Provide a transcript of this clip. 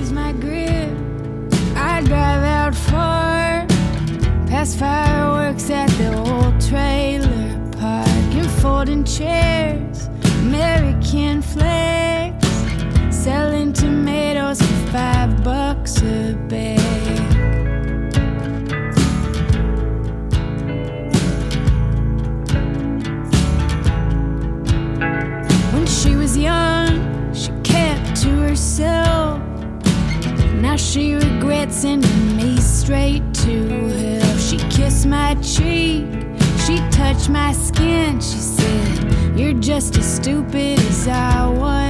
was my grip. I'd drive out far, past fireworks at the old trailer park, and folding chairs, American flags, selling tomatoes for $5 a bag. When she was young, she kept to herself. Now she regrets sending me straight to hell. She kissed my cheek, she touched my skin. She said, "You're just as stupid as I was."